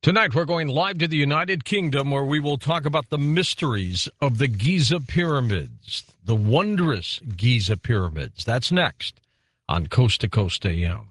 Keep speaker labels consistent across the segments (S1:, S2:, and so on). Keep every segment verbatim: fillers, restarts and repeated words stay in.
S1: Tonight, we're going live to the United Kingdom, where we will talk about the mysteries of the Giza Pyramids, the wondrous Giza Pyramids. That's next on Coast to Coast A M.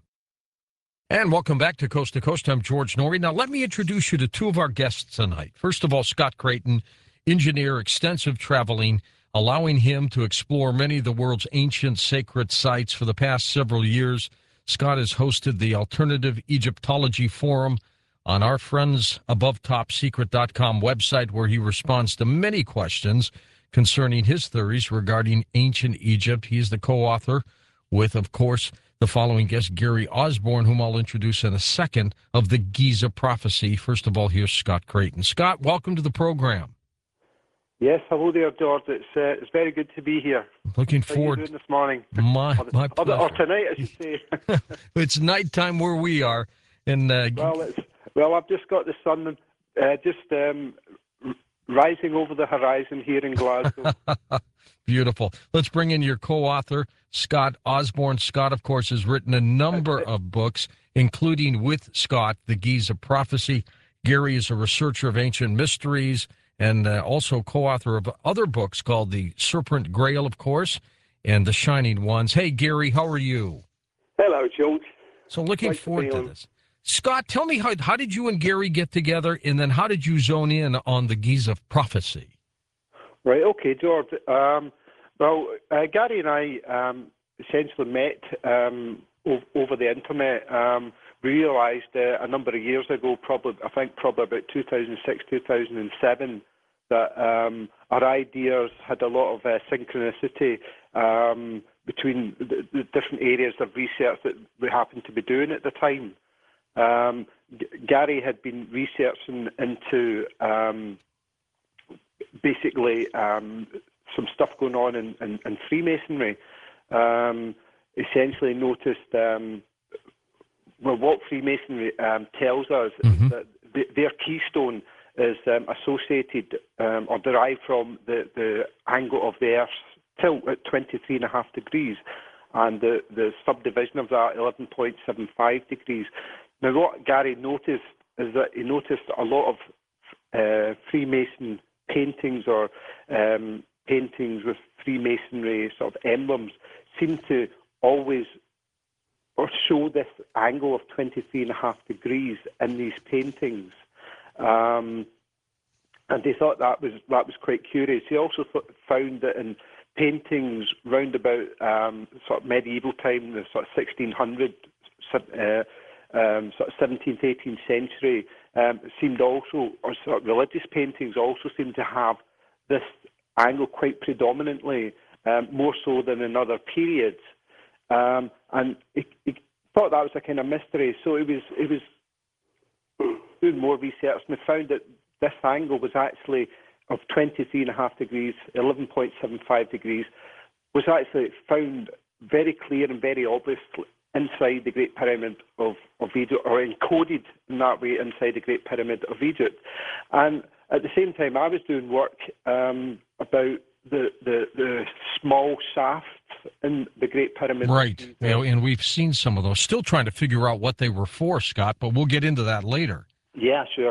S1: And welcome back to Coast to Coast. I'm George Noory. Now, let me introduce you to two of our guests tonight. First of all, Scott Creighton, engineer, extensive traveling, allowing him to explore many of the world's ancient sacred sites for the past several years. Scott has hosted the Alternative Egyptology Forum on our friends above top secret dot com website, where he responds to many questions concerning his theories regarding ancient Egypt. He is the co-author with, of course, the following guest, Gary Osborne, whom I'll introduce in a second, of the Giza Prophecy. First of all, here's Scott Creighton. Scott, welcome to the program.
S2: Yes, hello there, George. It's uh, it's very good to be here.
S1: Looking
S2: How
S1: forward.
S2: are you doing this morning?
S1: My,
S2: or,
S1: my
S2: or,
S1: pleasure.
S2: or tonight, I should say.
S1: It's nighttime where we are. And uh,
S2: well, it's, well, I've just got the sun uh, just um, r- rising over the horizon here in Glasgow.
S1: Beautiful. Let's bring in your co-author, Scott Osborne. Scott, of course, has written a number of books, including with Scott, The Giza Prophecy. Gary is a researcher of ancient mysteries and uh, also co-author of other books called The Serpent Grail, of course, and The Shining Ones. Hey, Gary, how are you?
S3: Hello, George.
S1: So looking
S3: Nice to
S1: forward
S3: be
S1: to
S3: on.
S1: this. Scott, tell me, how, how did you and Gary get together, and then how did you zone in on the Giza Prophecy?
S2: Right, okay, George. Um, well, uh, Gary and I um, essentially met um, o- over the internet. Um, we realised uh, a number of years ago, probably I think probably about two thousand six, two thousand seven, that um, our ideas had a lot of uh, synchronicity um, between the, the different areas of research that we happened to be doing at the time. Um, G- Gary had been researching into um, basically um, some stuff going on in, in, in Freemasonry. Um, essentially noticed, um, well, what Freemasonry um, tells us
S1: Mm-hmm.
S2: is that th- their keystone is um, associated um, or derived from the, the angle of the Earth's tilt at twenty-three and a half degrees, and the, the subdivision of that, eleven point seven five degrees. Now, what Gary noticed is that he noticed a lot of uh, Freemason paintings or um, paintings with Freemasonry sort of emblems seem to always or show this angle of twenty-three and a half degrees in these paintings. Um, and they thought that was that was quite curious. He also th- found that in paintings round about um, sort of medieval time, the sort of sixteen hundred, uh, um, sort of seventeenth, eighteenth century, um, seemed also, or sort of religious paintings also seemed to have this angle quite predominantly, um, more so than in other periods. Um, and he, he thought that was a kind of mystery. So it was it was doing more research, and we found that this angle was actually of twenty-three and a half degrees, eleven point seven five degrees, was actually found very clear and very obvious inside the Great Pyramid of, of Egypt, or encoded in that way inside the Great Pyramid of Egypt. And at the same time, I was doing work um, about the, the the small shafts in the Great Pyramid.
S1: Right. You know, and we've seen some of those. Still trying to figure out what they were for, Scott, but we'll get into that later.
S2: Yeah, sure.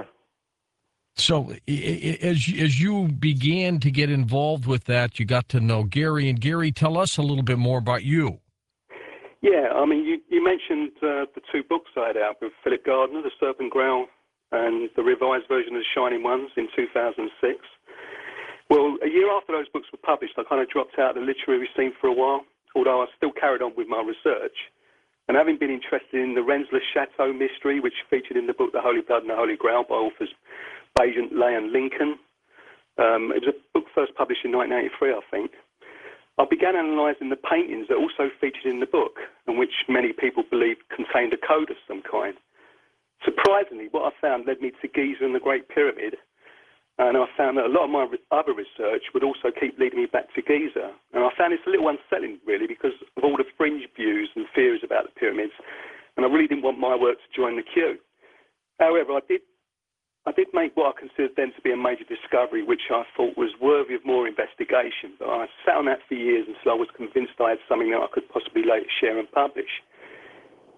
S1: So i- i- as you- as you began to get involved with that, you got to know Gary. And Gary, tell us a little bit more about you.
S3: Yeah, I mean, you, you mentioned uh, the two books I had out with Philip Gardner, The Serpent Grail and the revised version of The Shining Ones in two thousand six. Well, a year after those books were published, I kind of dropped out of the literary scene for a while, although I still carried on with my research. And having been interested in the Rensselaer Chateau mystery, which featured in the book The Holy Blood and the Holy Grail by authors Bagent, Lay and Lincoln, um, it was a book first published in nineteen eighty-three, I think. I began analysing the paintings that also featured in the book, and which many people believe contained a code of some kind. Surprisingly, what I found led me to Giza and the Great Pyramid, and I found that a lot of my re- other research would also keep leading me back to Giza. And I found this a little unsettling, really, because of all the fringe views and theories about the pyramids, and I really didn't want my work to join the queue. However, I did I did make what I considered then to be a major discovery, which I thought was worthy of more investigation. But I sat on that for years until I was convinced I had something that I could possibly later share and publish.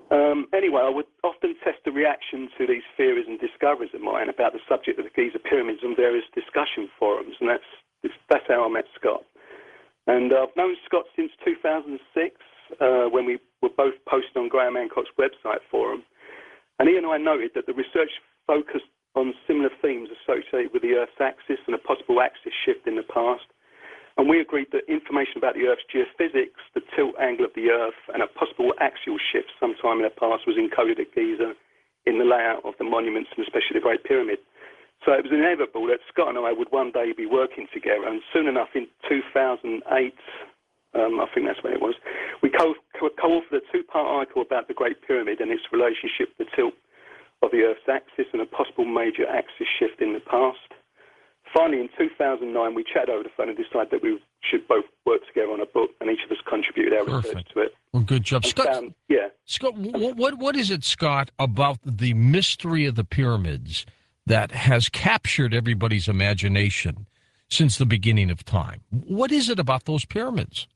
S3: Um, anyway, I would often test the reaction to these theories and discoveries of mine about the subject of the Giza pyramids on various discussion forums, and that's that's how I met Scott. And uh, I've known Scott since two thousand six, uh, when we were both posted on Graham Hancock's website forum. And he and I noted that the research focused on similar themes associated with the Earth's axis and a possible axis shift in the past. And we agreed that information about the Earth's geophysics, the tilt angle of the Earth, and a possible axial shift sometime in the past was encoded at Giza in the layout of the monuments and especially the Great Pyramid. So it was inevitable that Scott and I would one day be working together. And soon enough, in two thousand eight, um, I think that's when it was, we co- co- co-authored a two-part article about the Great Pyramid and its relationship to the tilt of the Earth's axis and a possible major axis shift in the past. Finally, in two thousand nine, we chatted over the phone and decided that we should both work together on a book, and each of us contributed our
S1: Perfect.
S3: research to it.
S1: Well, good job.
S3: And
S1: Scott,
S3: found, yeah.
S1: Scott what, what, what is it, Scott, about the mystery of the pyramids that has captured everybody's imagination since the beginning of time? What is it about those pyramids?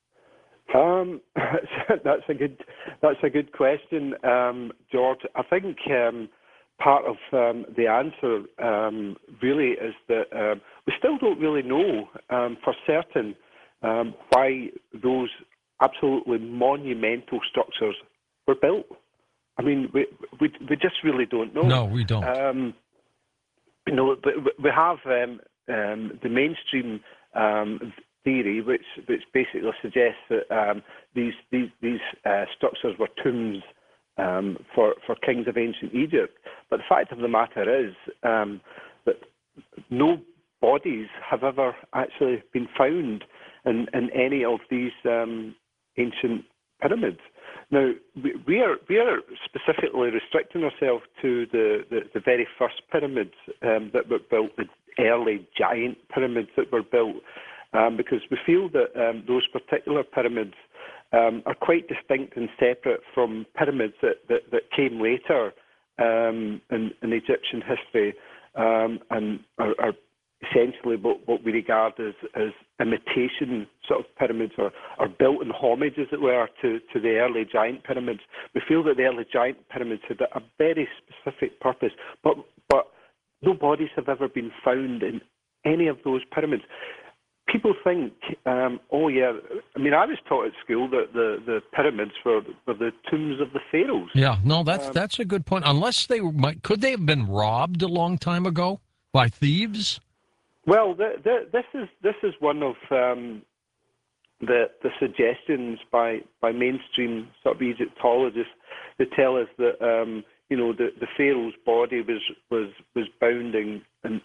S2: Um, that's a good that's a good question, um, George. I think um, part of um, the answer um, really is that um, we still don't really know um, for certain um, why those absolutely monumental structures were built. I mean, we we, we just really don't know.
S1: No, we don't.
S2: Um, you know, we have um, um, the mainstream um, theory, which which basically suggests that um, these these these uh, structures were tombs um, for for kings of ancient Egypt. But the fact of the matter is um, that no bodies have ever actually been found in, in any of these um, ancient pyramids. Now, we, we are we are specifically restricting ourselves to the, the, the very first pyramids um, that were built, the early giant pyramids that were built, um, because we feel that um, those particular pyramids um, are quite distinct and separate from pyramids that, that, that came later um, in, in Egyptian history um, and are, are essentially what, what we regard as, as imitation sort of pyramids, or, or built in homage, as it were, to, to the early giant pyramids. We feel that the early giant pyramids had a very specific purpose, but but no bodies have ever been found in any of those pyramids. People think, um, oh yeah, I mean, I was taught at school that the, the pyramids were, were the tombs of the pharaohs.
S1: Yeah, no, that's
S2: Um,
S1: that's a good point. Unless they might, could they have been robbed a long time ago by thieves?
S2: Well, the, the, this is this is one of um, the the suggestions by, by mainstream sort of Egyptologists. They tell us that um, you know the, the pharaoh's body was was was bound in, in,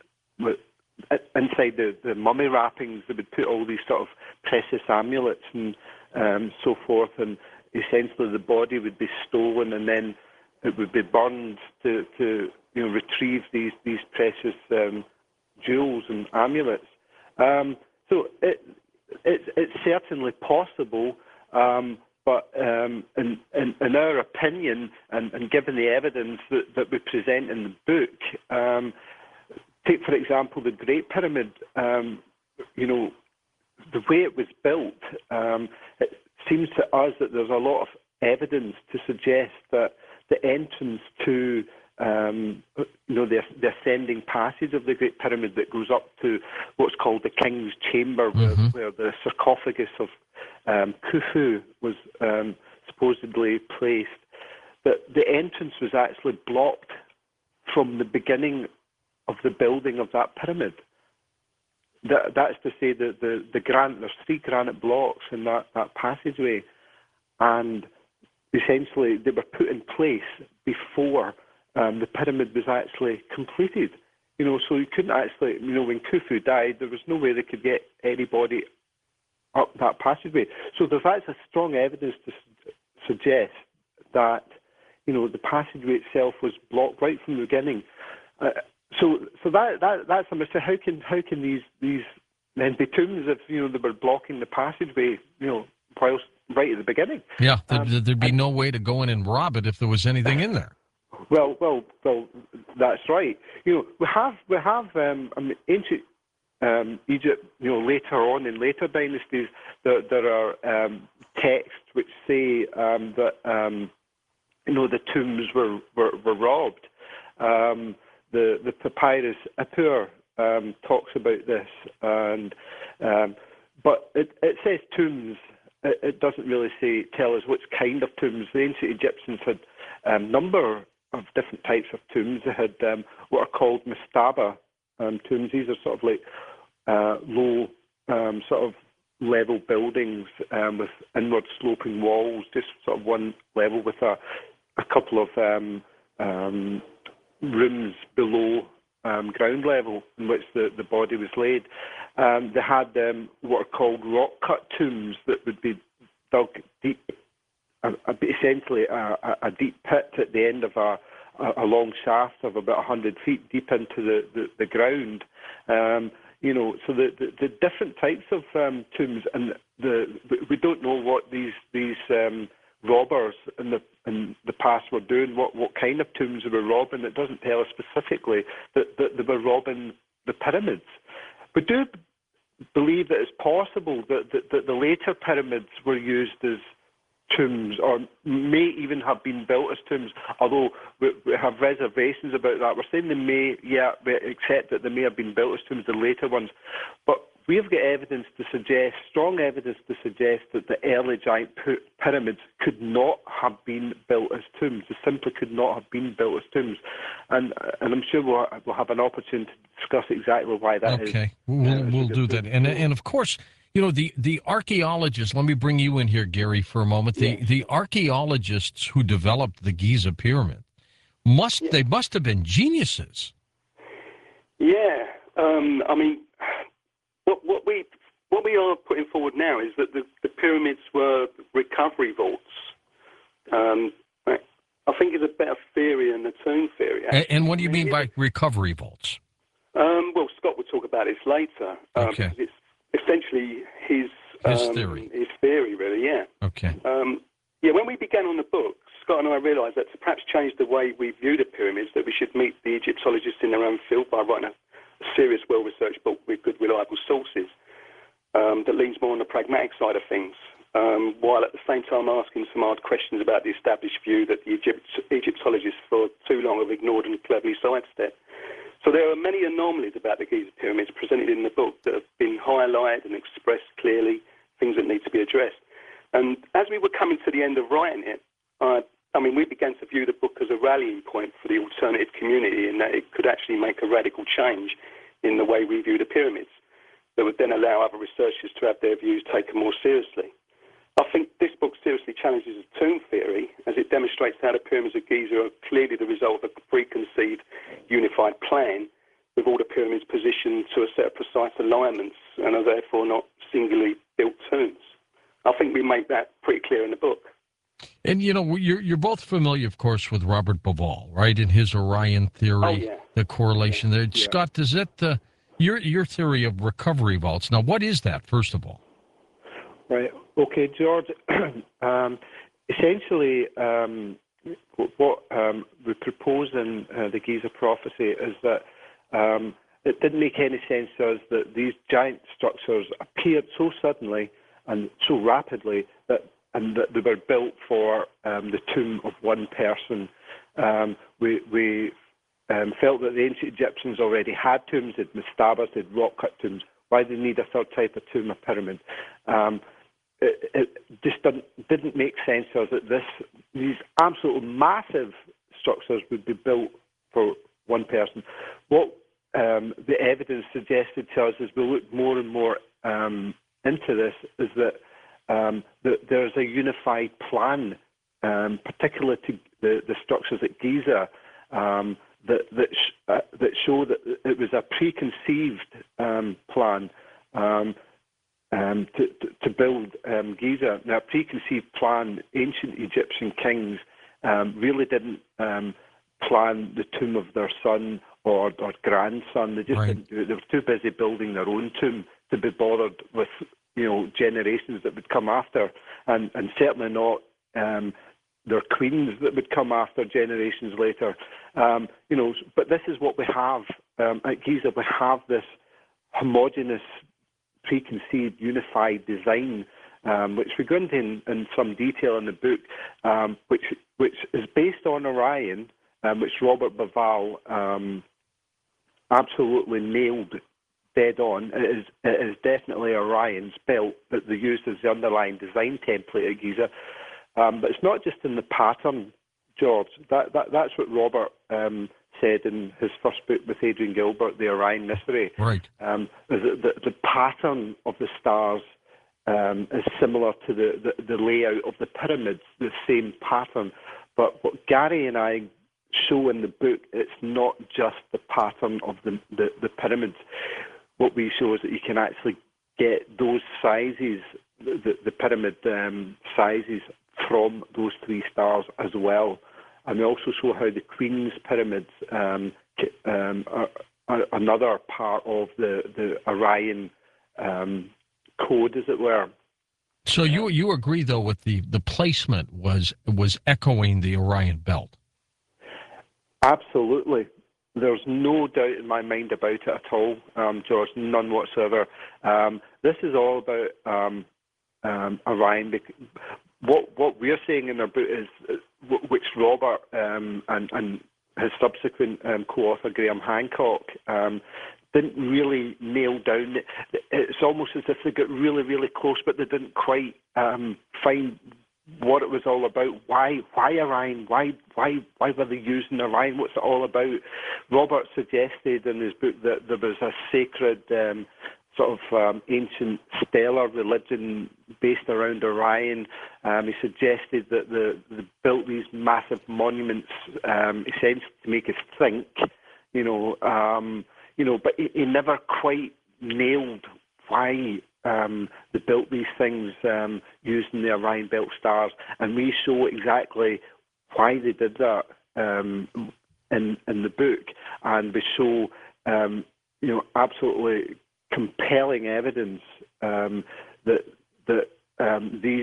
S2: inside the, the mummy wrappings. They would put all these sort of precious amulets and um, so forth, and essentially the body would be stolen, and then it would be burned to, to you know retrieve these these precious Um, jewels and amulets. Um, so it, it, it's certainly possible, um, but um, in, in, in our opinion, and, and given the evidence that, that we present in the book, um, take, for example, the Great Pyramid, um, you know, the way it was built, um, it seems to us that there's a lot of evidence to suggest that the entrance to Um, you know, the, the ascending passage of the Great Pyramid that goes up to what's called the King's Chamber, where,
S1: Mm-hmm.
S2: where the sarcophagus of um, Khufu was um, supposedly placed, that the entrance was actually blocked from the beginning of the building of that pyramid. That, that's to say that the, the granite, there's three granite blocks in that, that passageway, and essentially they were put in place before Um, the pyramid was actually completed. You know, so you couldn't actually, you know, when Khufu died, there was no way they could get anybody up that passageway. So there's actually strong evidence to su- suggest that, you know, the passageway itself was blocked right from the beginning. Uh, so, so that that that's a mystery. How can how can these these then be tombs if you know they were blocking the passageway, you know, whilst right at the beginning?
S1: Yeah, there'd,
S2: Um,
S1: there'd be no way to go in and rob it if there was anything in there.
S2: Well, well, well. That's right. You know, we have we have um, I mean, ancient um, Egypt. You know, later on in later dynasties, there, there are um, texts which say um, that um, you know, the tombs were, were, were robbed. Um, the, the papyrus Ippur um, talks about this, and um, but it, it says tombs. It, it doesn't really say tell us which kind of tombs. The ancient Egyptians had a um, number of different types of tombs. They had um, what are called mastaba um, tombs. These are sort of like uh, low, um, sort of level buildings um, with inward sloping walls, just sort of one level with a, a couple of um, um, rooms below um, ground level in which the, the body was laid. Um, they had um, what are called rock-cut tombs that would be dug deep, a, a, essentially a, a deep pit at the end of a, a long shaft of about one hundred feet deep into the, the, the ground. Um, you know, so the, the, the different types of um, tombs, and the we don't know what these these um, robbers in the in the past were doing, what, what kind of tombs they were robbing. It doesn't tell us specifically that, that they were robbing the pyramids. We do believe that it's possible that, that, that the later pyramids were used as tombs, or may even have been built as tombs, although we, we have reservations about that. We're saying they may, yeah, we accept that they may have been built as tombs, the later ones. But we've got evidence to suggest, strong evidence to suggest that the early giant pyramids could not have been built as tombs. They simply could not have been built as tombs. And and I'm sure we'll, we'll have an opportunity to discuss exactly why that is.
S1: Okay, we'll, we'll do that. And, and of course, you know, the, the archaeologists, let me bring you in here, Gary, for a moment. The
S3: yeah.
S1: the archaeologists who developed the Giza Pyramid, must
S3: yeah.
S1: they must have been geniuses.
S3: Yeah. Um, I mean, what, what, we, what we are putting forward now is that the, the pyramids were recovery vaults. Um, I think it's a better theory than the tomb theory.
S1: And, and what do you mean by recovery vaults?
S3: Um, well, Scott will talk about this later. Um,
S1: Okay.
S3: It's essentially his
S1: His
S3: um,
S1: theory.
S3: His theory, really. Yeah.
S1: Okay.
S3: Um, yeah. When we began on the book, Scott and I realised that to perhaps change the way we view the pyramids, that we should meet the Egyptologists in their own field by writing a, a serious, well-researched book with good, reliable sources um, that leans more on the pragmatic side of things, um, while at the same time asking some hard questions about the established view that the Egypt, Egyptologists for too long have ignored and cleverly sidestepped. So there are many anomalies about the Giza pyramids presented in the book that have been highlighted and expressed clearly, things that need to be addressed. And as we were coming to the end of writing it, uh, I mean, we began to view the book as a rallying point for the alternative community, in that it could actually make a radical change in the way we view the pyramids that would then allow other researchers to have their views taken more seriously. I think this book seriously challenges the tomb theory, as it demonstrates how the pyramids of Giza are clearly the result of a preconceived unified plan, with all the pyramids positioned to a set of precise alignments and are therefore not singularly built tombs. I think we make that pretty clear in the book.
S1: And, you know, you're, you're both familiar, of course, with Robert Bauval, right, and his Orion theory,
S3: Oh, yeah.
S1: the correlation there.
S2: Yeah.
S1: Scott, is it uh, your, your theory of recovery vaults? Now, what is that, first of all?
S2: Right. Okay, George. um, essentially, um, what um, we propose in uh, the Giza prophecy is that um, it didn't make any sense to us that these giant structures appeared so suddenly and so rapidly that, and that they were built for um, the tomb of one person. Um, we we um, felt that the ancient Egyptians already had tombs, they had mastabas, they had rock-cut tombs. Why did they need a third type of tomb, a pyramid? Um, It, it just didn't, didn't make sense to us that this, these absolutely massive structures would be built for one person. What um, the evidence suggested to us as we looked more and more um, into this is that, um, that there's a unified plan, um, particularly to the, the structures at Giza, um, that that, sh- uh, that show that it was a preconceived um, plan. Um, Um, to, to, to build um, Giza. Now, a preconceived plan, ancient Egyptian kings um, really didn't um, plan the tomb of their son or, or grandson. They just
S1: Right.
S2: didn't do it. They were too busy building their own tomb to be bothered with, you know, generations that would come after, and, and certainly not um, their queens that would come after generations later. Um, you know, but this is what we have um, at Giza. We have this homogeneous, preconceived, unified design um, which we go into in, in some detail in the book, um, which which is based on Orion, um, which Robert Bauval um, absolutely nailed dead on. It is, it is definitely Orion's belt that they used as the underlying design template at Giza. Um, but it's not just in the pattern, George. That, that That's what Robert um, said in his first book with Adrian Gilbert, The Orion Mystery.
S1: Right.
S2: Um, the, the, the pattern of the stars um, is similar to the, the, the layout of the pyramids, the same pattern. But what Gary and I show in the book, it's not just the pattern of the, the, the pyramids. What we show is that you can actually get those sizes, the, the pyramid um, sizes, from those three stars as well. And we also show how the Queen's pyramids um, um, are, are another part of the, the Orion um, code, as it were.
S1: So you you agree, though, with the, the placement was was echoing the Orion belt?
S2: Absolutely. There's no doubt in my mind about it at all, um, George, none whatsoever. Um, this is all about um, um, Orion. What what we're saying in our book is, which Robert um, and, and his subsequent um, co-author Graham Hancock um, didn't really nail down. It's almost as if they got really, really close, but they didn't quite um, find what it was all about. Why why Orion? Why why why were they using Orion? What's it all about? Robert suggested in his book that there was a sacred um, sort of um, ancient stellar religion based around Orion. Um, he suggested that the, they built these massive monuments um, essentially to make us think, you know, um, you know, but he, he never quite nailed why um, they built these things um, using the Orion belt stars, and we show exactly why they did that um, in in the book, and we show um, you know absolutely compelling evidence um, that that um, these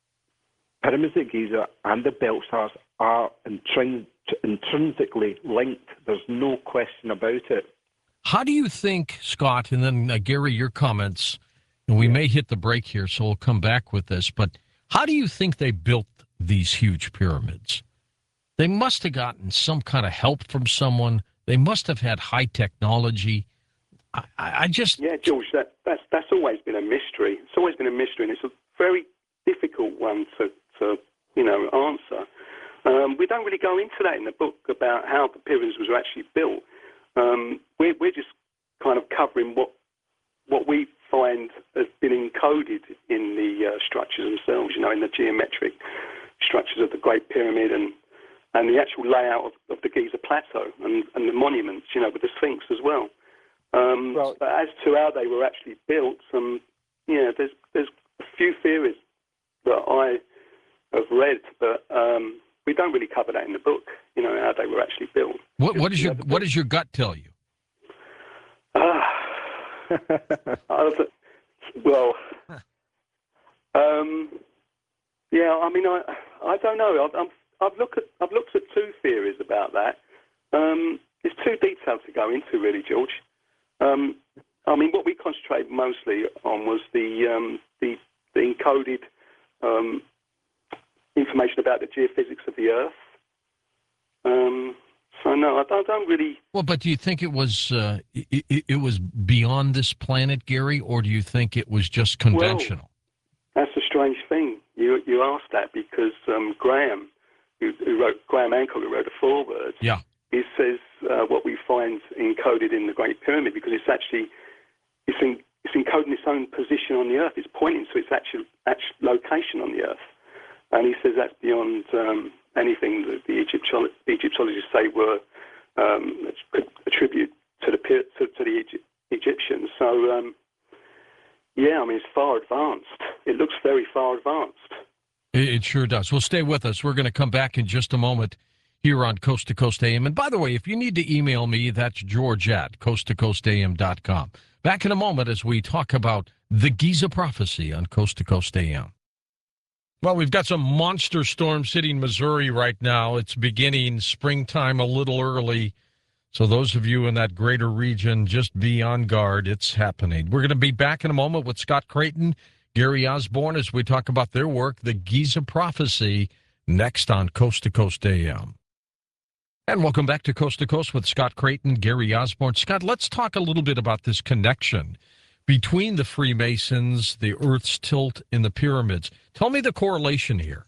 S2: pyramids at Giza and the belt stars are intrin- intrinsically linked. There's no question about it.
S1: How do you think, Scott, and then uh, Gary, your comments, and we may hit the break here, so we'll come back with this, but how do you think they built these huge pyramids? They must have gotten some kind of help from someone. They must have had high technology. I, I just...
S3: Yeah, George, that, that's, that's always been a mystery. It's always been a mystery, and it's a very difficult one to, to you know, answer. Um, we don't really go into that in the book about how the pyramids were actually built. Um, we're, we're just kind of covering what what we find has been encoded in the uh, structures themselves, you know, in the geometric structures of the Great Pyramid and, and the actual layout of, of the Giza Plateau and, and the monuments, you know, with the Sphinx as well. Um, well. But as to how they were actually built, um, yeah, there's there's a few theories that I have read, but um, we don't really cover that in the book, you know, how they were actually built.
S1: What, what, is your, what does your gut tell you?
S3: Uh, well, um, yeah, I mean, I I don't know. I've, I've looked at I've looked at two theories about that. Um, it's too detailed to go into, really, George. Um, I mean, what we concentrated mostly on was the um, the, the encoded um, information about the geophysics of the Earth. Um, so no, I don't, I don't really.
S1: Well, but do you think it was uh, it, it was beyond this planet, Gary, or do you think it was just conventional?
S3: Well, that's a strange thing. You you asked that because um, Graham, who, who wrote Graham Hancock, who wrote the foreword.
S1: Yeah.
S3: He says uh, what we find encoded in the Great Pyramid because it's actually it's in, it's encoding its own position on the Earth. It's pointing to its actual actual location on the Earth. And he says that's beyond um, anything that the Egyptolo- Egyptologists say were um, could attribute to the to, to the Egypt- Egyptians. So, um, yeah, I mean, it's far advanced. It looks very far advanced.
S1: It, it sure does. Well, stay with us. We're going to come back in just a moment here on Coast to Coast A M. And by the way, if you need to email me, that's George at coast to coast a m dot com. Back in a moment as we talk about the Giza prophecy on Coast to Coast A M. Well, we've got some monster storms hitting Missouri right now. It's beginning springtime a little early. So those of you in that greater region, just be on guard. It's happening. We're going to be back in a moment with Scott Creighton, Gary Osborne, as we talk about their work, The Giza Prophecy, next on Coast to Coast A M. And welcome back to Coast to Coast with Scott Creighton, Gary Osborne. Scott, let's talk a little bit about this connection between the Freemasons, the Earth's tilt, and the pyramids. Tell me the correlation here.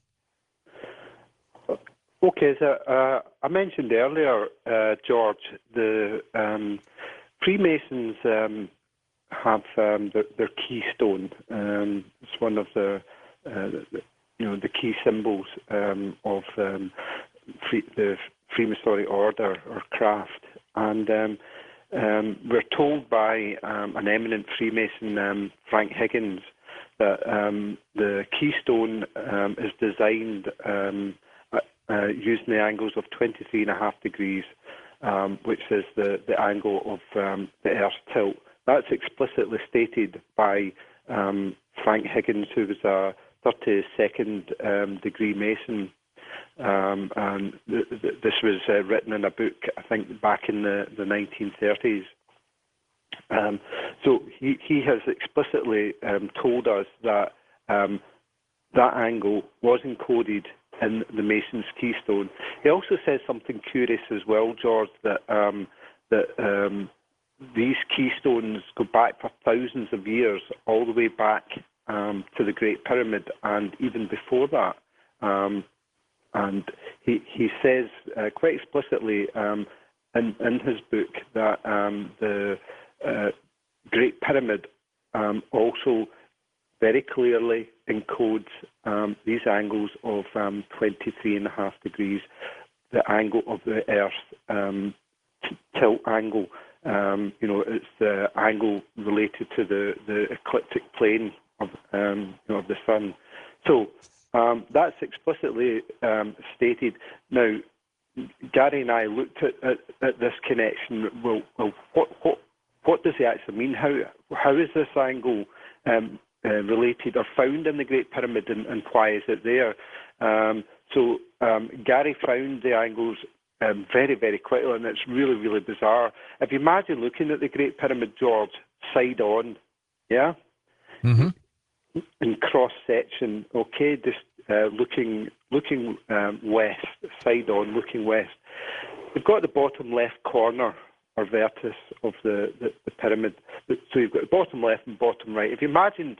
S2: Okay, so uh, I mentioned earlier, uh, George, the um, Freemasons um, have um, their, their keystone. Um, it's one of the, uh, the, you know, the key symbols um, of um, free, the Freemasonic order or craft, and um, um, we're told by um, an eminent Freemason, um, Frank Higgins, that um, the keystone um, is designed um, uh, using the angles of twenty-three and a half degrees, um, which is the, the angle of um, the Earth's tilt. That's explicitly stated by um, Frank Higgins, who was a thirty-second um, degree Mason. Um, and th- th- this was uh, written in a book, I think, back in the, the nineteen thirties. Um, so he, he has explicitly um, told us that um, that angle was encoded in the Mason's keystone. He also says something curious as well, George, that um, that um, these keystones go back for thousands of years, all the way back um, to the Great Pyramid, and even before that. Um, and he he says uh, quite explicitly um, in, in his book that um, the uh, Great Pyramid um, also very clearly encodes um, these angles of um, twenty-three and a half degrees, the angle of the Earth um, t- tilt angle. Um, you know, it's the angle related to the, the ecliptic plane of, um, you know, of the sun. So um, that's explicitly um, stated. Now, Gary and I looked at, at, at this connection. Well, well, what what what does it actually mean? How how is this angle um, uh, related or found in the Great Pyramid, and, and why is it there? Um, so um, Gary found the angles um, very, very quickly, and it's really, really bizarre. If you imagine looking at the Great Pyramid, George, side on, yeah,
S1: mm-hmm.
S2: in cross section, okay, just uh, looking looking um, west, side on, looking west. We've got the bottom left corner or vertex of the, the, the pyramid. So you've got the bottom left and bottom right. If you imagine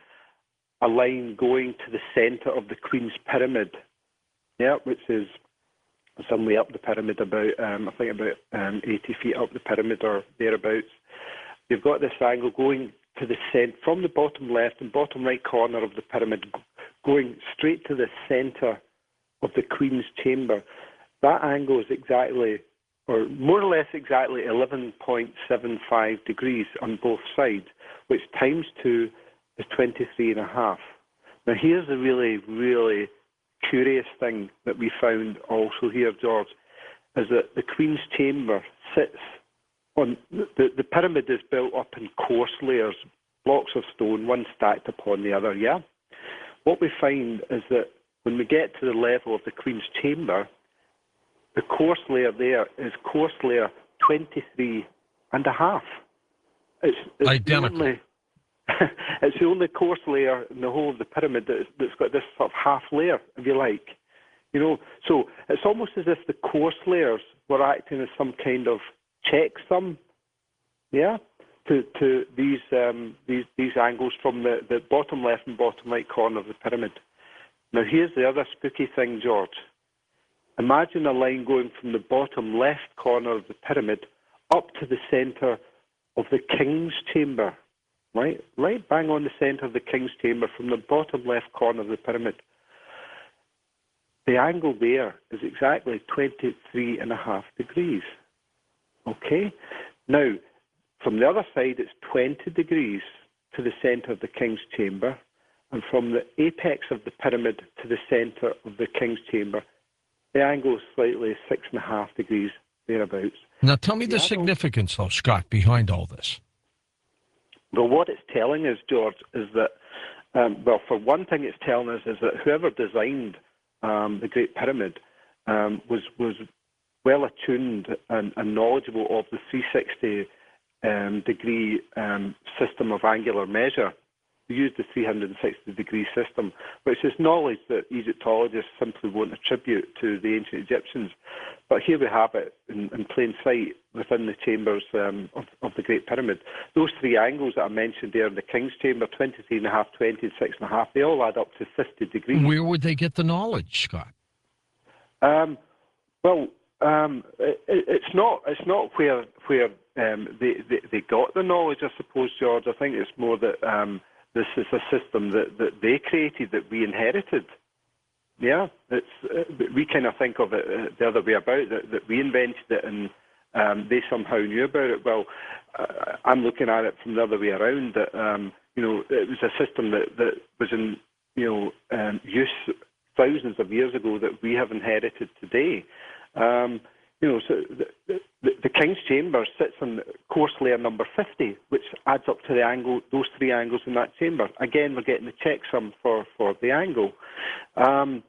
S2: a line going to the centre of the Queen's Pyramid, yeah, which is some way up the pyramid, about um, I think about um, eighty feet up the pyramid or thereabouts. You've got this angle going to the cent from the bottom left and bottom right corner of the pyramid, going straight to the centre of the Queen's chamber. That angle is exactly, or more or less exactly, eleven point seven five degrees on both sides, which times two is twenty-three and a half. Now here's the really, really curious thing that we found also here, George, is that the Queen's chamber sits on, the, the pyramid is built up in coarse layers, blocks of stone, one stacked upon the other, yeah? What we find is that when we get to the level of the Queen's chamber, the coarse layer there is coarse layer twenty-three and a half. It's, it's
S1: identical.
S2: The only, it's the only coarse layer in the whole of the pyramid that's, that's got this sort of half layer, if you like. You know, so it's almost as if the coarse layers were acting as some kind of checksum, yeah, to to these um, these these angles from the, the bottom left and bottom right corner of the pyramid. Now here's the other spooky thing, George. Imagine a line going from the bottom left corner of the pyramid up to the centre of the King's chamber, right? Right bang on the centre of the King's chamber from the bottom left corner of the pyramid. The angle there is exactly twenty-three and a half degrees, okay? Now, from the other side, it's twenty degrees to the centre of the King's chamber, and from the apex of the pyramid to the centre of the King's chamber, the angle is slightly six and a half degrees, thereabouts.
S1: Now tell me the
S2: Yeah,
S1: significance, though, Scott, behind all this.
S2: Well, what it's telling us, George, is that, um, well, for one thing it's telling us is that whoever designed um, the Great Pyramid um, was was well attuned and, and knowledgeable of the three hundred sixty um, degree um, system of angular measure. we use the three hundred sixty degree system, which is knowledge that Egyptologists simply won't attribute to the ancient Egyptians. But here we have it in, in plain sight within the chambers um, of, of the Great Pyramid. Those three angles that I mentioned there in the King's Chamber, twenty-three and a half, twenty, six and a half, they all add up to fifty degrees.
S1: Where would they get the knowledge, Scott?
S2: Um, well, um, it, it's not it's not where where um, they, they they got the knowledge, I suppose, George. I think it's more that um, this is a system that, that they created, that we inherited. Yeah, it's uh, we kind of think of it uh, the other way about, that, that we invented it and um, they somehow knew about it. Well, uh, I'm looking at it from the other way around, that um, you know, it was a system that, that was in you know um, use thousands of years ago that we have inherited today. Um, you know, so the, the, the King's Chamber sits on course layer number fifty, which adds up to the angle, those three angles in that chamber. Again, we're getting the checksum for, for the angle. Um,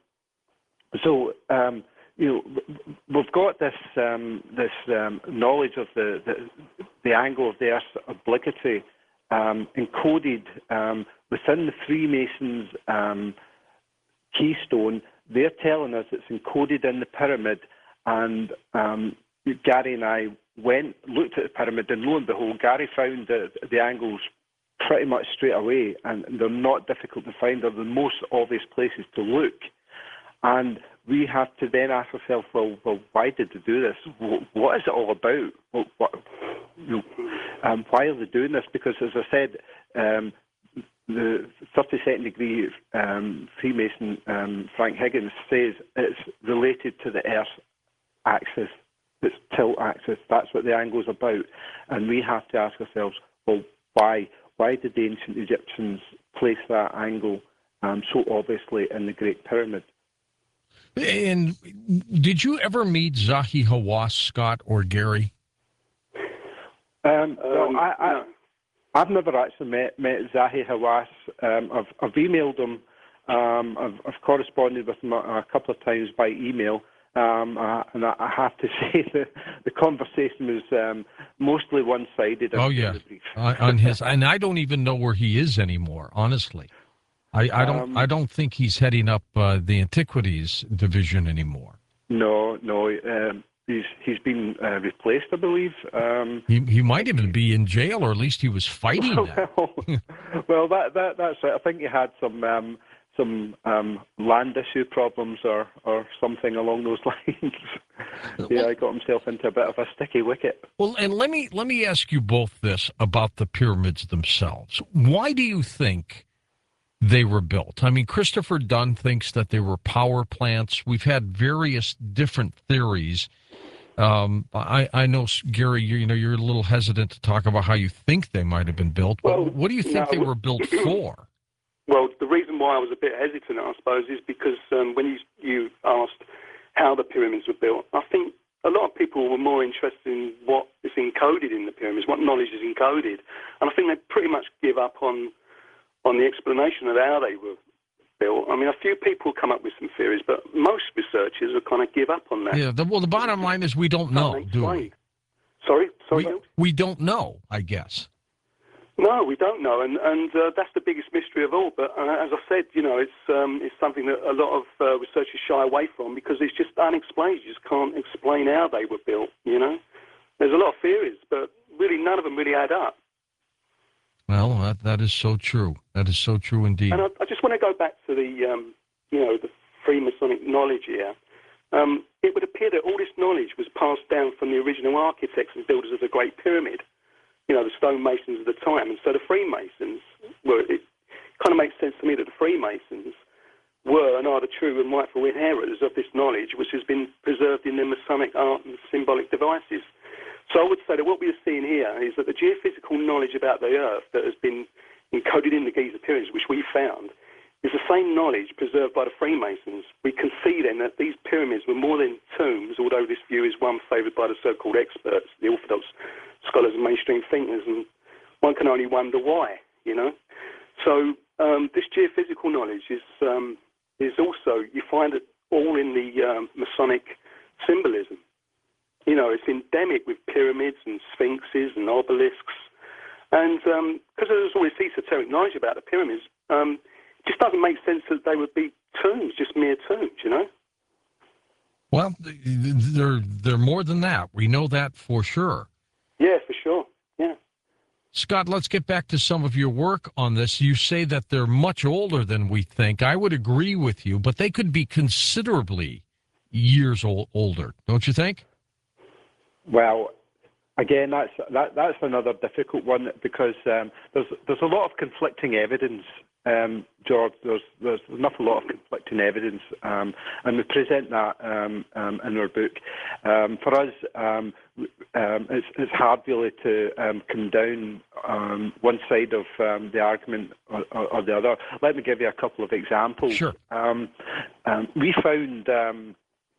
S2: so, um, you know, we've got this um, this um, knowledge of the, the the angle of the Earth's obliquity um, encoded um, within the Freemasons' um, keystone. They're telling us it's encoded in the pyramid, and um, Gary and I went, looked at the pyramid, and lo and behold, Gary found the, the angles pretty much straight away, and they're not difficult to find. They're the most obvious places to look. And we have to then ask ourselves, well, well why did they do this? What is it all about? What, what, you know, um, why are they doing this? Because, as I said, um, the thirty-second degree um, Freemason um, Frank Higgins says it's related to the Earth's axis, its tilt axis. That's what the angle is about. And we have to ask ourselves, well, why? Why did the ancient Egyptians place that angle um, so obviously in the Great Pyramid?
S1: And did you ever meet Zahi Hawass, Scott, or Gary?
S2: Um, well,
S3: um,
S2: I, I,
S3: no.
S2: I've never actually met, met Zahi Hawass. Um, I've, I've emailed him. Um, I've, I've corresponded with him a, a couple of times by email. Um, uh, and I, I have to say the, the conversation was um, mostly one-sided.
S1: Oh, yeah, on, on his, and I don't even know where he is anymore, honestly. I, I don't
S2: Um,
S1: I don't think he's heading up uh, the Antiquities division anymore.
S2: No, no. Um, he's he's been uh, replaced, I believe. Um,
S1: He he might even be in jail, or at least he was fighting that.
S2: well, well, that, that that's it. I think he had some um, some um, land issue problems or, or something along those lines. yeah, he got himself into a bit of a sticky wicket.
S1: Well, and let me let me ask you both this about the pyramids themselves. Why do you think they were built? I mean, Christopher Dunn thinks that they were power plants. We've had various different theories. Um, I, I know, Gary, you, you know, you're a little hesitant to talk about how you think they might have been built, but
S3: Well,
S1: what do you think
S3: no,
S1: they were built for?
S3: Well, the reason why I was a bit hesitant, I suppose, is because um, when you, you asked how the pyramids were built, I think a lot of people were more interested in what is encoded in the pyramids, what knowledge is encoded. And I think they pretty much give up on on the explanation of how they were built. I mean, a few people come up with some theories, but most researchers are kind of give up on that.
S1: Yeah, the, well, the bottom line is we don't know, do we?
S3: Sorry? Sorry,
S1: we, we don't know, I guess.
S3: No, we don't know, and and uh, that's the biggest mystery of all. But uh, as I said, you know, it's um, it's something that a lot of uh, researchers shy away from because it's just unexplained. You just can't explain how they were built, you know? There's a lot of theories, but really none of them really add up.
S1: Well, that, that is so true. That is so true indeed.
S3: And I, I just want to go back to the, um, you know, the Freemasonic knowledge here. Um, it would appear that all this knowledge was passed down from the original architects and builders of the Great Pyramid, you know, the stonemasons of the time. And so the Freemasons were, it kind of makes sense to me that the Freemasons were and are the true and rightful inheritors of this knowledge, which has been preserved in their Masonic art and symbolic devices. So I would say that what we are seeing here is that the geophysical knowledge about the Earth that has been encoded in the Giza pyramids, which we found, is the same knowledge preserved by the Freemasons. We can see then that these pyramids were more than tombs, although this view is one favoured by the so-called experts, the orthodox scholars and mainstream thinkers, and one can only wonder why, you know. So um, this geophysical knowledge is um, is also, you find it all in the um, Masonic symbolism. You know, it's endemic with pyramids and sphinxes and obelisks. And because um, there's all this esoteric knowledge about the pyramids, um, it just doesn't make sense that they would be tombs, just mere tombs, you know?
S1: Well, they're, they're more than that. We know that for sure.
S3: Yeah, for sure. Yeah.
S1: Scott, let's get back to some of your work on this. You say that they're much older than we think. I would agree with you, but they could be considerably years old, older, don't you think?
S2: Well, again, that's that, that's another difficult one because um, there's there's a lot of conflicting evidence, um, George. There's there's an awful lot of conflicting evidence, um, and we present that um, um, in our book. Um, for us, um, um, it's it's hard really to um, come down um, one side of um, the argument or, or, or the other. Let me give you a couple of examples.
S1: Sure.
S2: Um, um, we found. Um,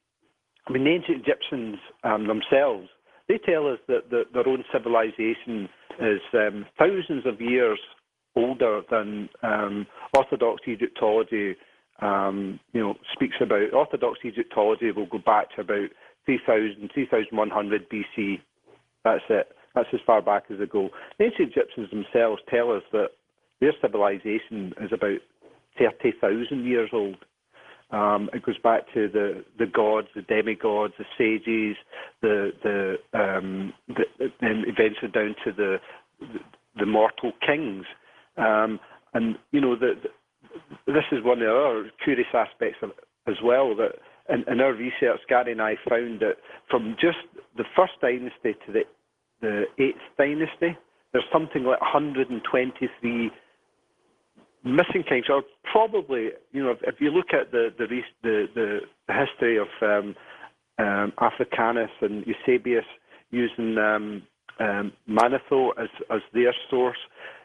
S2: I mean, the ancient Egyptians um, themselves, they tell us that the, their own civilization is um, thousands of years older than um, Orthodox Egyptology, um, you know, speaks about. Orthodox Egyptology will go back to about three thousand, three thousand one hundred B C. That's it. That's as far back as they go. The ancient Egyptians themselves tell us that their civilization is about thirty thousand years old. Um, it goes back to the, the gods, the demigods, the sages, the the, um, the then eventually down to the the, the mortal kings, um, and you know the, the, this is one of the other curious aspects of, as well. That in, in our research, Gary and I found that from just the first dynasty to the the eighth dynasty, there's something like one hundred twenty-three missing kings, or probably, you know, if, if you look at the the the, the, the history of um, um, Africanus and Eusebius using um, um, Manetho as as their source,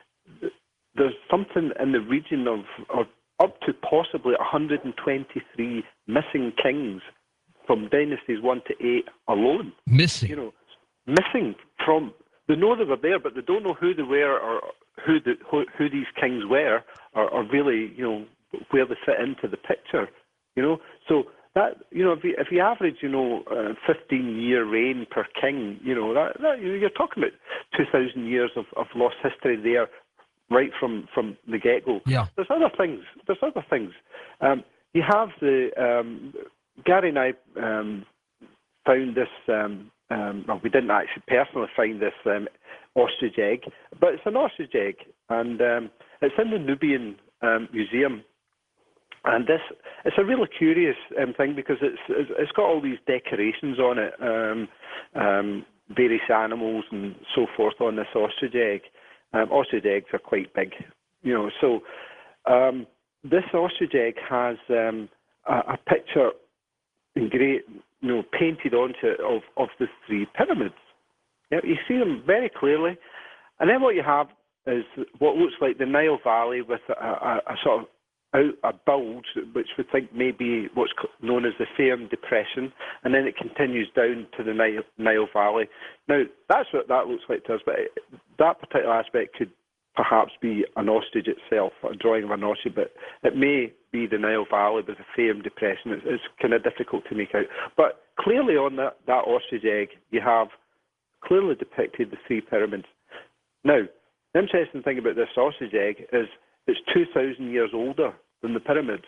S2: there's something in the region of, of up to possibly one hundred twenty-three missing kings from dynasties one to eight alone.
S1: Missing,
S2: you know, missing from. They know they were there, but they don't know who they were or who the who, who these kings were, or, or really, you know, where they fit into the picture. You know, so that, you know, if you, if you average, you know, uh, fifteen year reign per king, you know, that, that you know, you're talking about two thousand years of, of lost history there, right from, from the get go.
S1: Yeah.
S2: There's other things. There's other things. Um, you have the um, Gary and I um, found this. Um, Um, well, we didn't actually personally find this um, ostrich egg, but it's an ostrich egg, and um, it's in the Nubian um, Museum. And this, it's a really curious um, thing because it's, it's it's got all these decorations on it, um, um, various animals and so forth on this ostrich egg. Um, ostrich eggs are quite big, you know. So um, this ostrich egg has um, a, a picture in great. You know, painted onto it of, of the three pyramids. You, know, you see them very clearly. And then what you have is what looks like the Nile Valley with a, a, a sort of out, a bulge, which we think may be what's known as the Fayum Depression, and then it continues down to the Nile, Nile Valley. Now, that's what that looks like to us, but it, that particular aspect could perhaps be an ostrich itself, a drawing of an ostrich, but it may be the Nile Valley with the Fayum Depression. It's, it's kind of difficult to make out. But clearly on that, that ostrich egg, you have clearly depicted the three pyramids. Now, the interesting thing about this ostrich egg is it's two thousand years older than the pyramids.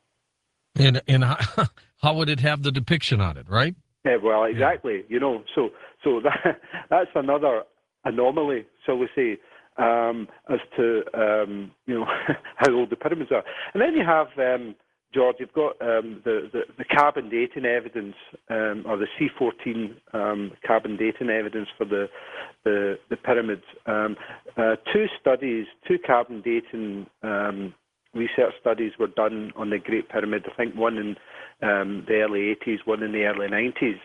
S1: And, and how, how would it have the depiction on it, right?
S2: Yeah, well, exactly. Yeah. You know, so so that that's another anomaly, shall we say, Um, as to um, you know how old the pyramids are, and then you have um, George. You've got um, the, the the carbon dating evidence, um, or the C fourteen um, carbon dating evidence for the the, the pyramids. Um, uh, two studies, two carbon dating um, research studies were done on the Great Pyramid. I think one in um, the early eighties, one in the early nineties,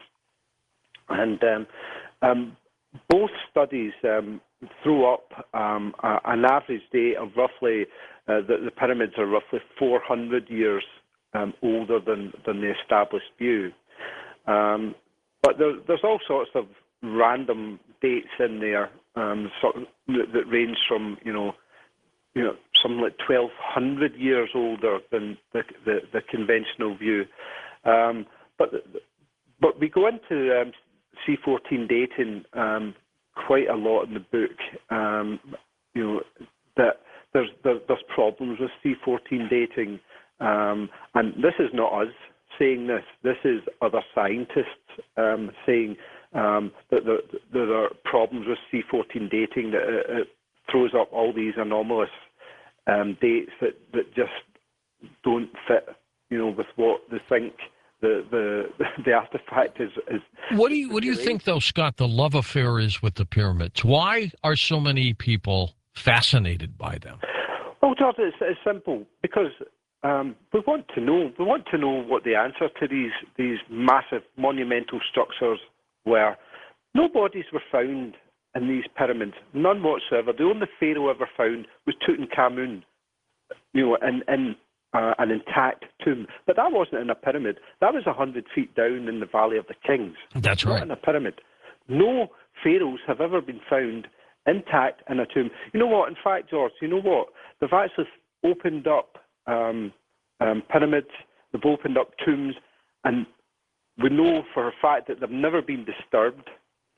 S2: and um, um, both studies. Um, throw up um, a, an average date of roughly, uh, the, the pyramids are roughly four hundred years um, older than, than the established view. Um, but there, there's all sorts of random dates in there um, sort of, that, that range from, you know, you know, something like twelve hundred years older than the, the, the conventional view. Um, but, but we go into um, C fourteen dating um, quite a lot in the book, um, you know, that there's there, there's problems with C fourteen dating, um, and this is not us saying this. This is other scientists um, saying um, that there, there are problems with C fourteen dating, that it, it throws up all these anomalous um, dates that, that just don't fit, you know, with what they think the the the artifact is. is
S1: what do you what do you think, though, Scott, the love affair is with the pyramids? Why are so many people fascinated by them?
S2: Well, George, it's, it's simple because um, we want to know. We want to know what the answer to these these massive monumental structures were. No bodies were found in these pyramids, none whatsoever. The only pharaoh ever found was Tutankhamun, you know, in, in uh, an intact tomb. But that wasn't in a pyramid. That was one hundred feet down in the Valley of the Kings.
S1: That's right.
S2: Not in a pyramid. No pharaohs have ever been found intact in a tomb. You know what? In fact, George, you know what? They've actually opened up um, um, pyramids, they've opened up tombs, and we know for a fact that they've never been disturbed.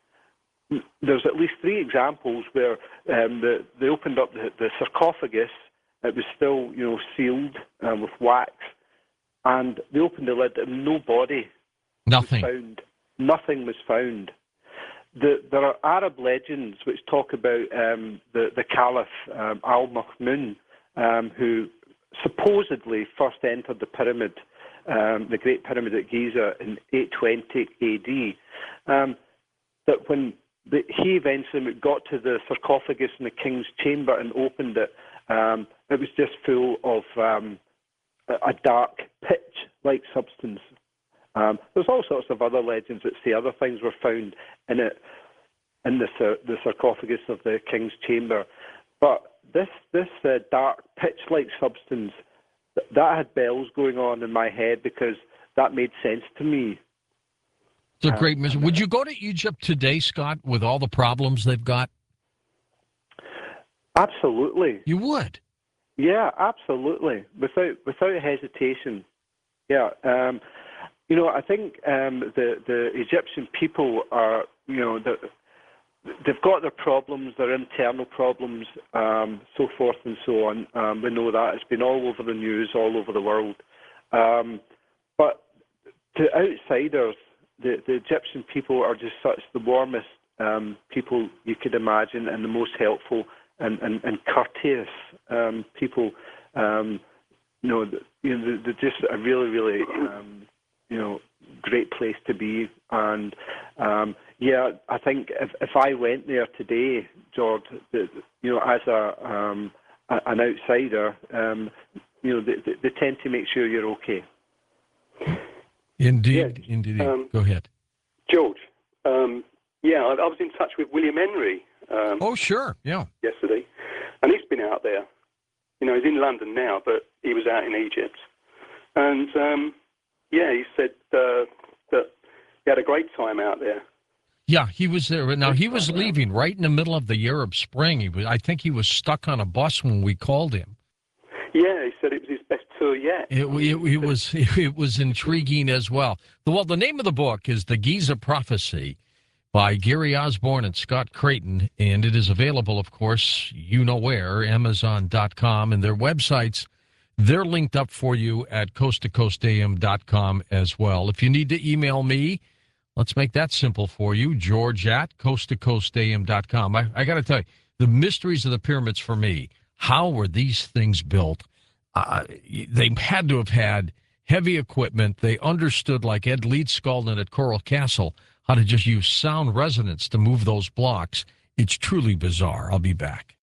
S2: There's at least three examples where um, the, they opened up the, the sarcophagus. It was still, you know, sealed um, with wax, and they opened the lid, and no body
S1: Nothing.
S2: was found. Nothing was found. The, there are Arab legends which talk about um, the, the Caliph um, Al-Ma'mun, um, who supposedly first entered the pyramid, um, the Great Pyramid at Giza in eight twenty A D. Um, that when the, he eventually got to the sarcophagus in the king's chamber and opened it, um, it was just full of um, a dark pitch-like substance. Um, there's all sorts of other legends that say other things were found in it, in the, the sarcophagus of the king's chamber. But this this uh, dark pitch-like substance, that had bells going on in my head because that made sense to me.
S1: It's a great mystery. Would you go to Egypt today, Scott, with all the problems they've got?
S2: Absolutely.
S1: You would?
S2: Yeah, absolutely. Without without hesitation. Yeah. Um, you know, I think um, the, the Egyptian people are, you know, the, they've got their problems, their internal problems, um, so forth and so on. Um, we know that. It's been all over the news, all over the world. Um, but to outsiders, the, the Egyptian people are just such the warmest um, people you could imagine, and the most helpful and, and, and courteous um, people. Um, you know, you know, they're just a really, really, um, you know, great place to be. And um, yeah, I think if, if I went there today, George, the, you know, as a um, a, an outsider, um, you know, they, they, they tend to make sure you're okay.
S1: Indeed,
S3: yeah.
S1: indeed.
S3: Um,
S1: Go ahead.
S3: George, um, yeah, I, I was in touch with William Henry um,
S1: Oh, sure, yeah.
S3: yesterday, and he's been out there. You know, he's in London now, but he was out in Egypt. And, um, yeah, he said uh, that he had a great time out there.
S1: Yeah, he was there. Now, he was leaving right in the middle of the Arab Spring. He was, I think he was stuck on a bus when we called him.
S3: Yeah, he said it was his best tour yet.
S1: It, it, it was it was intriguing as well. Well, the name of the book is The Giza Prophecy by Gary Osborne and Scott Creighton, and it is available, of course, you know where, Amazon dot com, and their websites, they're linked up for you at coast to coast a m dot com as well. If you need to email me, let's make that simple for you, George at coast to coast a m dot com. I, I got to tell you, the mysteries of the pyramids for me, how were these things built? Uh, they had to have had heavy equipment. They understood, like Ed Leedskalnin at Coral Castle, how to just use sound resonance to move those blocks. It's truly bizarre. I'll be back.